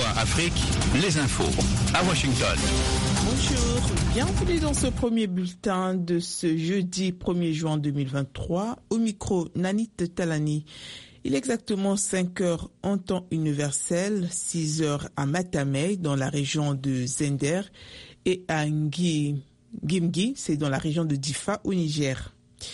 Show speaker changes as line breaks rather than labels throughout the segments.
Afrique, les infos à Washington.
Bonjour, bienvenue dans ce premier bulletin de ce jeudi 1er juin 2023. Au micro, Nanit Talani. Il est exactement 5 heures en temps universel, 6 heures à Matamei dans la région de Zender et à Ngimgi, c'est dans la région de Difa au Niger.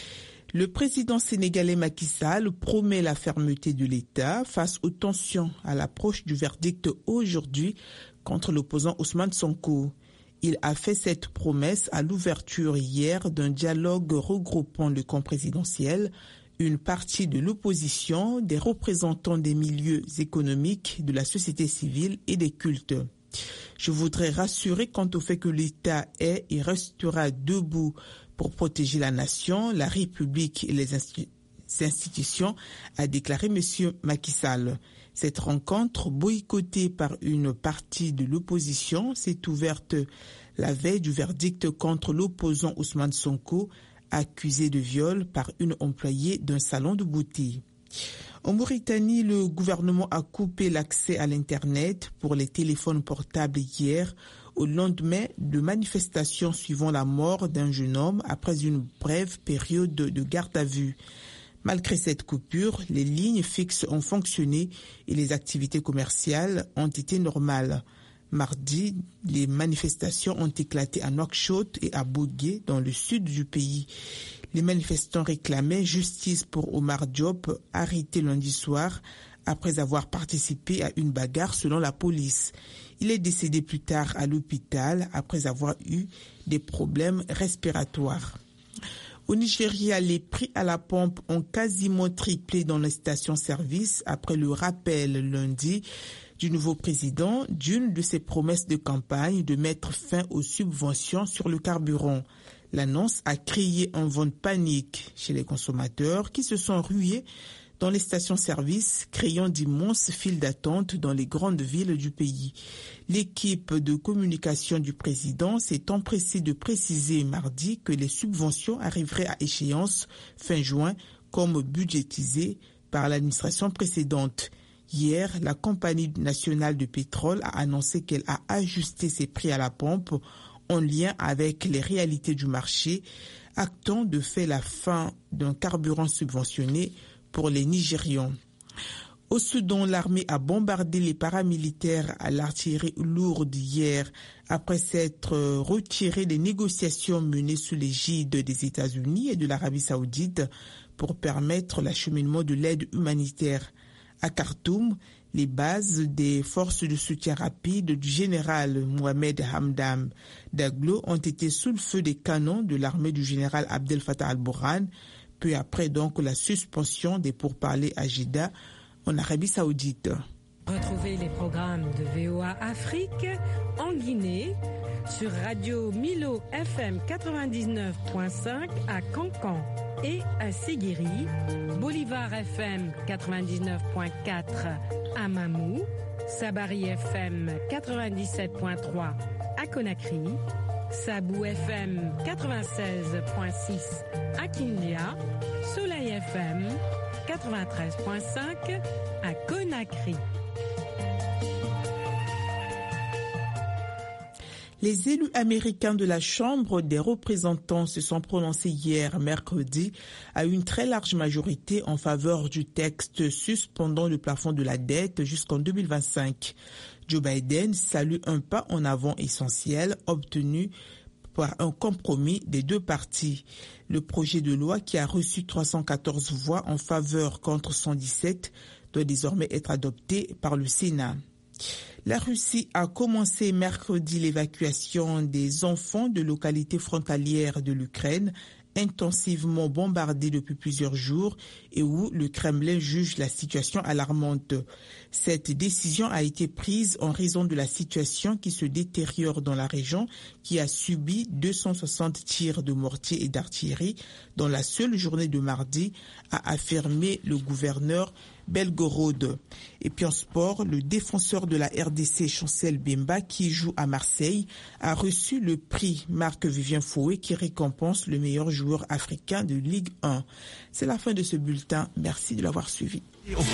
Le président sénégalais Macky Sall promet la fermeté de l'État face aux tensions à l'approche du verdict aujourd'hui contre l'opposant Ousmane Sonko. Il a fait cette promesse à l'ouverture hier d'un dialogue regroupant le camp présidentiel, une partie de l'opposition, des représentants des milieux économiques, de la société civile et des cultes. Je voudrais rassurer quant au fait que l'État est et restera debout pour protéger la nation, la République et les institutions, a déclaré M. Macky Sall. Cette rencontre, boycottée par une partie de l'opposition, s'est ouverte la veille du verdict contre l'opposant Ousmane Sonko, accusé de viol par une employée d'un salon de beauté. En Mauritanie, le gouvernement a coupé l'accès à l'Internet pour les téléphones portables hier, au lendemain de manifestations suivant la mort d'un jeune homme après une brève période de garde à vue. Malgré cette coupure, les lignes fixes ont fonctionné et les activités commerciales ont été normales. Mardi, les manifestations ont éclaté à Nouakchott et à Bougué, dans le sud du pays. Les manifestants réclamaient justice pour Omar Diop, arrêté lundi soir après avoir participé à une bagarre selon la police. Il est décédé plus tard à l'hôpital après avoir eu des problèmes respiratoires. Au Nigeria, les prix à la pompe ont quasiment triplé dans les stations-service après le rappel lundi du nouveau président d'une de ses promesses de campagne de mettre fin aux subventions sur le carburant. L'annonce a créé un vent de panique chez les consommateurs qui se sont rués dans les stations-service, créant d'immenses files d'attente dans les grandes villes du pays. L'équipe de communication du président s'est empressée de préciser mardi que les subventions arriveraient à échéance fin juin, comme budgétisé par l'administration précédente. Hier, la Compagnie nationale de pétrole a annoncé qu'elle a ajusté ses prix à la pompe en lien avec les réalités du marché, actant de fait la fin d'un carburant subventionné pour les Nigérians. Au Soudan, l'armée a bombardé les paramilitaires à l'artillerie lourde hier après s'être retiré des négociations menées sous l'égide des États-Unis et de l'Arabie saoudite pour permettre l'acheminement de l'aide humanitaire. À Khartoum, les bases des forces de soutien rapide du général Mohamed Hamdan Daglo ont été sous le feu des canons de l'armée du général Abdel Fattah al-Burhan, peu après donc la suspension des pourparlers à Jeddah en Arabie saoudite.
Retrouvez les programmes de VOA Afrique en Guinée sur Radio Milo FM 99.5 à Cancan et à Séguéri, Bolivar FM 99.4 à Mamou, Sabari FM 97.3 à Conakry, Sabou FM 96.6 à Kindia, Soleil FM 93.5 à Conakry.
Les élus américains de la Chambre des représentants se sont prononcés hier, mercredi, à une très large majorité en faveur du texte suspendant le plafond de la dette jusqu'en 2025. Joe Biden salue un pas en avant essentiel obtenu par un compromis des deux partis. Le projet de loi, qui a reçu 314 voix en faveur contre 117, doit désormais être adopté par le Sénat. La Russie a commencé mercredi l'évacuation des enfants de localités frontalières de l'Ukraine, intensivement bombardées depuis plusieurs jours et où le Kremlin juge la situation alarmante. Cette décision a été prise en raison de la situation qui se détériore dans la région, qui a subi 260 tirs de mortier et d'artillerie dans la seule journée de mardi, a affirmé le gouverneur Belgorod. Et puis en sport, le défenseur de la RDC, Chancel Bemba, qui joue à Marseille, a reçu le prix Marc-Vivien Fouet qui récompense le meilleur joueur africain de Ligue 1. C'est la fin de ce bulletin. Merci de l'avoir suivi.